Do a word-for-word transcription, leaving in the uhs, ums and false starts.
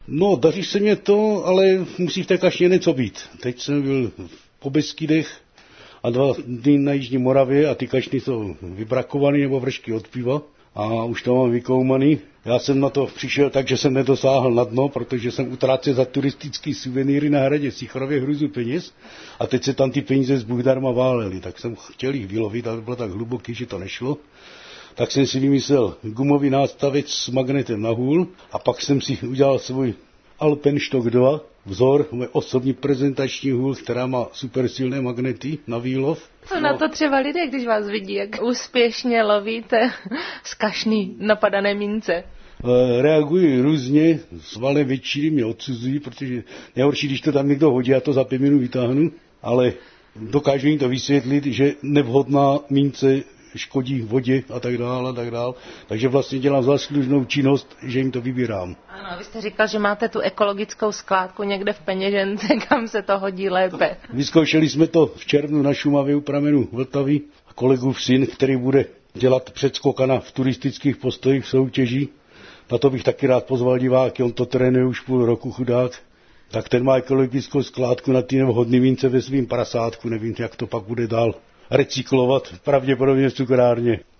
No, daří se mě to, ale musí v té kašně něco být. Teď jsem byl po Beskydech a dva dny na Jižní Moravě a ty kašny jsou vybrakovaný nebo vršky od piva a už to mám vykoumaný. Já jsem na to přišel tak, že jsem nedosáhl na dno, protože jsem utrácel za turistický suvenýry na hradě Sichrově hruzu peněz a teď se tam ty peníze z Bůh darma válely. Tak jsem chtěl jich vylovit, ale bylo tak hluboký, že to nešlo. Tak jsem si vymyslel gumový nástavec s magnetem na hůl a pak jsem si udělal svůj Alpenstock dva, vzor, můj osobní prezentační hůl, která má super silné magnety na výlov. Co na to třeba lidé, když vás vidí, jak úspěšně lovíte z kašny napadané mince? Reagují různě, s valem většiny mě odsuzují, protože nejhorší, když to tam někdo hodí, já to za pět minut vytáhnu, ale dokážu jim to vysvětlit, že nevhodná mince škodí vodě a tak dále a tak dále. Takže vlastně dělám záslužnou činnost, že jim to vybírám. Ano, vy jste říkal, že máte tu ekologickou skládku někde v peněžence, kam se to hodí lépe. Vyzkoušeli jsme to v červnu na Šumavě u pramenu Vltavy. Kolegův syn, který bude dělat předskokana v turistických postojích v soutěži. Na to bych taky rád pozval diváky, on to trénuje už půl roku, chudák. Tak ten má ekologickou skládku na ty nevhodný mince ve svým prasátku, nevím, jak to pak bude dál recyklovat, pravděpodobně v cukrárně.